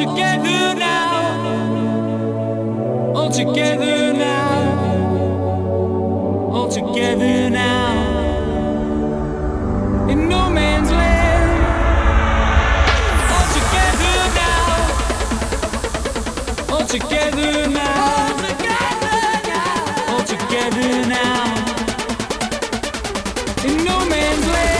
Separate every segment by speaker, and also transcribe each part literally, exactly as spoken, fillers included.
Speaker 1: together now, all together now, all together now, in no man's land, all together now, all together now, all together now, in no man's land.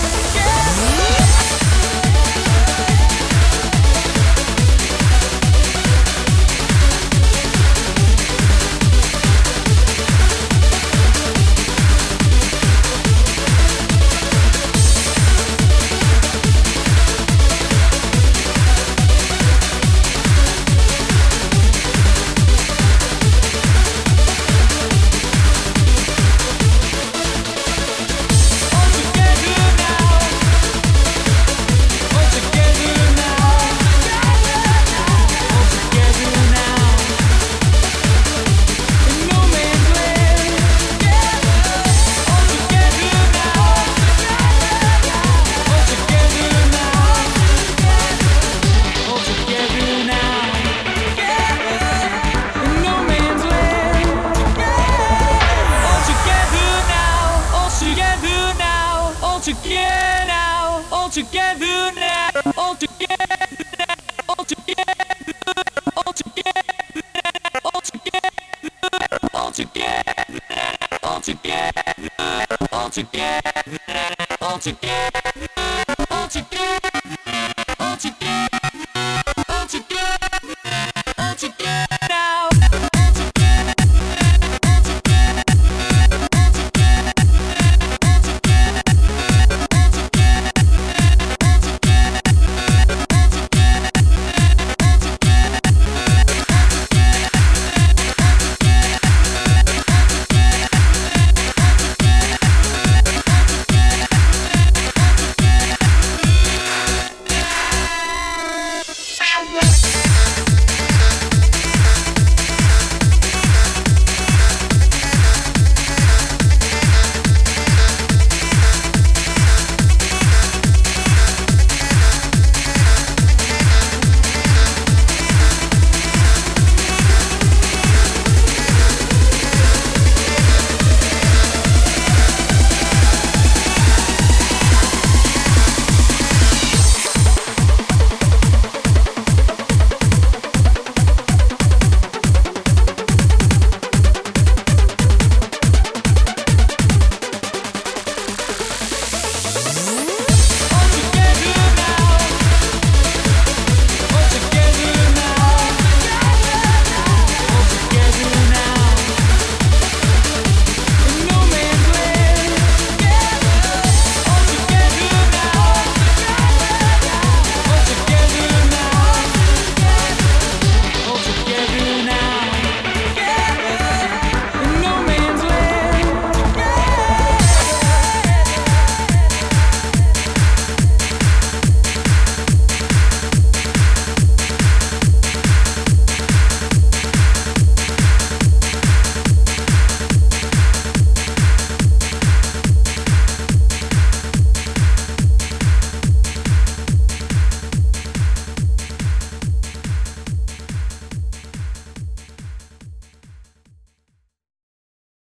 Speaker 1: Together now, all together now, all together now, all together, all together, all together, all together, all together, all together, all together.